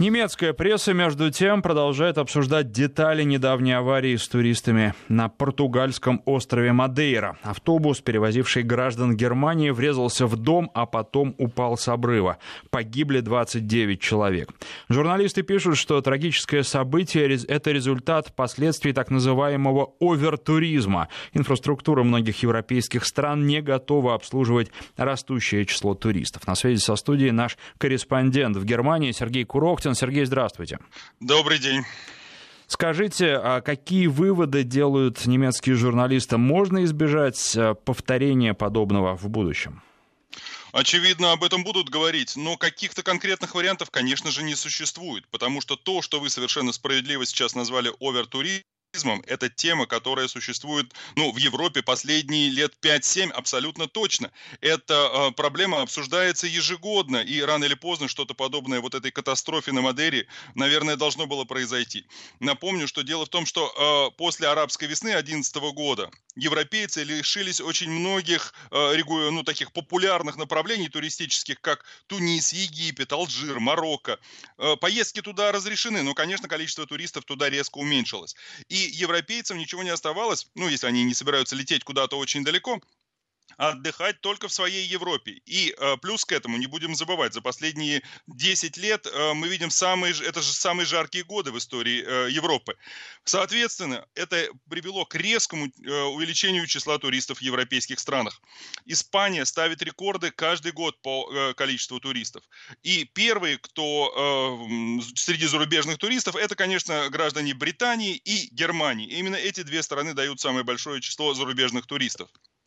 Немецкая пресса, между тем, продолжает обсуждать детали недавней аварии с туристами на португальском острове Мадейра. Автобус, перевозивший граждан Германии, врезался в дом, а потом упал с обрыва. Погибли 29 человек. Журналисты пишут, что трагическое событие – это результат последствий так называемого овертуризма. Инфраструктура многих европейских стран не готова обслуживать растущее число туристов. На связи со студией наш корреспондент в Германии Сергей Курохтин. Сергей, здравствуйте. Добрый день. Скажите, а какие выводы делают немецкие журналисты? Можно избежать повторения подобного в будущем? Очевидно, об этом будут говорить, но каких-то конкретных вариантов, конечно же, не существует, потому что то, что вы совершенно справедливо сейчас назвали овертуризмом, это тема, которая существует в Европе последние лет 5-7 абсолютно точно. Эта проблема обсуждается ежегодно, и рано или поздно что-то подобное вот этой катастрофе на Мадейре, наверное, должно было произойти. Напомню, что дело в том, что после арабской весны 2011 года европейцы лишились очень многих таких популярных направлений туристических, как Тунис, Египет, Алжир, Марокко. Поездки туда разрешены, но, конечно, количество туристов туда резко уменьшилось. И европейцам ничего не оставалось, если они не собираются лететь куда-то очень далеко, отдыхать только в своей Европе. И плюс к этому, не будем забывать, за последние 10 лет мы видим самые жаркие годы в истории Европы. Соответственно, это привело к резкому увеличению числа туристов в европейских странах. Испания ставит рекорды каждый год по количеству туристов. И первые, кто среди зарубежных туристов, это, конечно, граждане Британии и Германии. И именно эти две страны дают самое большое число зарубежных туристов.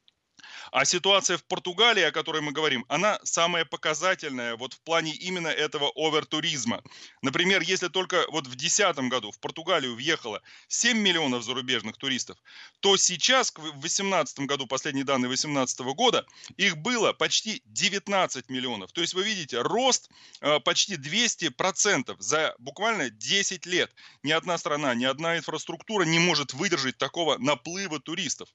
А ситуация в Португалии, о которой мы говорим, она самая показательная вот в плане именно этого овертуризма. Например, если только вот в 2010 году в Португалию въехало 7 миллионов зарубежных туристов, то сейчас, в 2018 году, последние данные 2018 года, их было почти 19 миллионов. То есть вы видите, рост почти 200% за буквально 10 лет. Ни одна страна, ни одна инфраструктура не может выдержать такого наплыва туристов.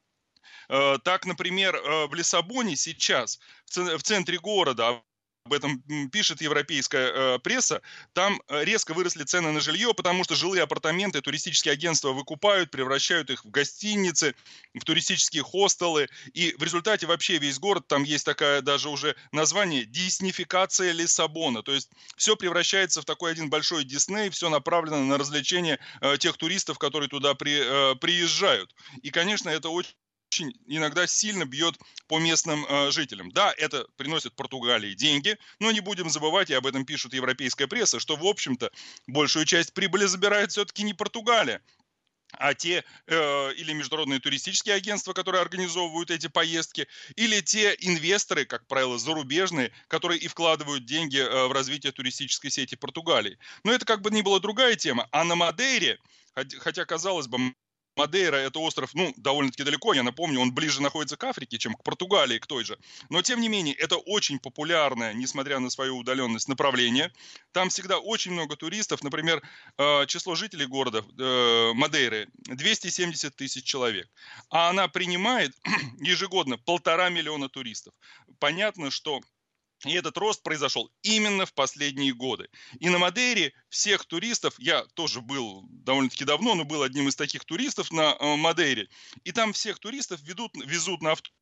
Так, например, в Лиссабоне сейчас, в центре города, об этом пишет европейская пресса, там резко выросли цены на жилье, потому что жилые апартаменты туристические агентства выкупают, превращают их в гостиницы, в туристические хостелы. И в результате вообще весь город, там есть такая даже уже название «диснификация Лиссабона». То есть все превращается в такой один большой Дисней, все направлено на развлечение тех туристов, которые туда приезжают. И, конечно, это очень иногда сильно бьет по местным жителям. Да, это приносит Португалии деньги, но не будем забывать, и об этом пишет европейская пресса, что, в общем-то, большую часть прибыли забирает все-таки не Португалия, а те или международные туристические агентства, которые организовывают эти поездки, или те инвесторы, как правило, зарубежные, которые и вкладывают деньги в развитие туристической сети Португалии. Но это как бы ни была другая тема. А на Мадейре, хотя, казалось бы, Мадейра – это остров, довольно-таки далеко, я напомню, он ближе находится к Африке, чем к Португалии, к той же. Но, тем не менее, это очень популярное, несмотря на свою удаленность, направление. Там всегда очень много туристов. Например, число жителей города Мадейры – 270 тысяч человек. А она принимает ежегодно 1,5 миллиона туристов. Понятно, что и этот рост произошел именно в последние годы. И на Мадейре всех туристов, я тоже был довольно-таки давно, но был одним из таких туристов на Мадейре, и там всех туристов везут на автобусов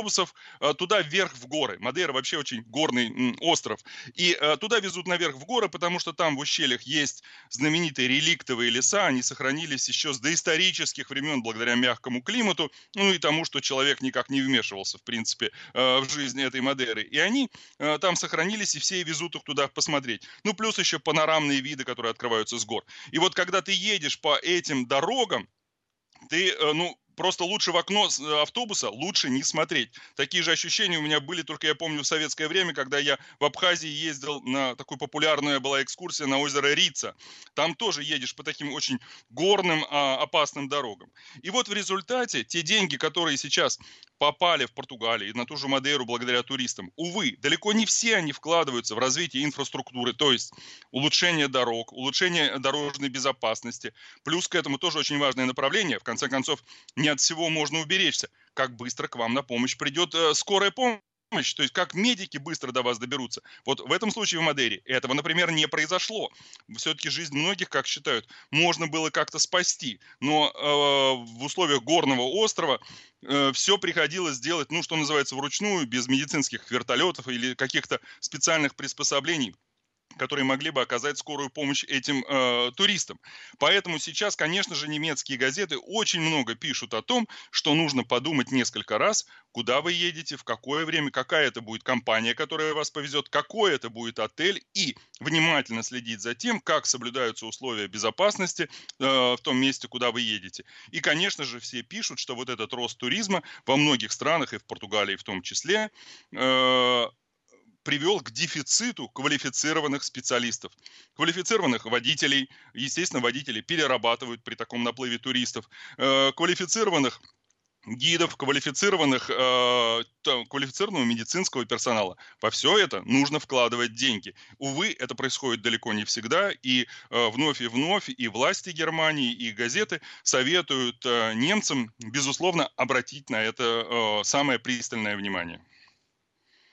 туда вверх в горы. Мадейра вообще очень горный остров. И туда везут наверх в горы, потому что там в ущельях есть знаменитые реликтовые леса. Они сохранились еще с доисторических времен благодаря мягкому климату, и тому, что человек никак не вмешивался, в принципе, в жизнь этой Мадейры. И они там сохранились, и все везут их туда посмотреть. Плюс еще панорамные виды, которые открываются с гор. И вот когда ты едешь по этим дорогам, ты, просто лучше в окно автобуса лучше не смотреть. Такие же ощущения у меня были, только я помню, в советское время, когда я в Абхазии ездил на такую популярную была экскурсия на озеро Рица. Там тоже едешь по таким очень горным, опасным дорогам. И вот в результате те деньги, которые сейчас попали в Португалию и на ту же Мадейру благодаря туристам, увы, далеко не все они вкладываются в развитие инфраструктуры, то есть улучшение дорог, улучшение дорожной безопасности. Плюс к этому тоже очень важное направление, в конце концов, не от всего можно уберечься. Как быстро к вам на помощь придет скорая помощь? то есть как медики быстро до вас доберутся. Вот в этом случае в Мадейре этого, например, не произошло. Все-таки жизнь многих, как считают, можно было как-то спасти. Но в условиях горного острова все приходилось делать, ну, что называется, вручную, без медицинских вертолетов или каких-то специальных приспособлений, которые могли бы оказать скорую помощь этим туристам. Поэтому сейчас, конечно же, немецкие газеты очень много пишут о том, что нужно подумать несколько раз, куда вы едете, в какое время, какая это будет компания, которая вас повезет, какой это будет отель, и внимательно следить за тем, как соблюдаются условия безопасности в том месте, куда вы едете. И, конечно же, все пишут, что вот этот рост туризма во многих странах, и в Португалии в том числе, привел к дефициту квалифицированных специалистов. Квалифицированных водителей, естественно, водители перерабатывают при таком наплыве туристов, квалифицированных гидов, квалифицированного медицинского персонала. Во все это нужно вкладывать деньги. Увы, это происходит далеко не всегда, и вновь, и власти Германии, и газеты советуют немцам, безусловно, обратить на это самое пристальное внимание.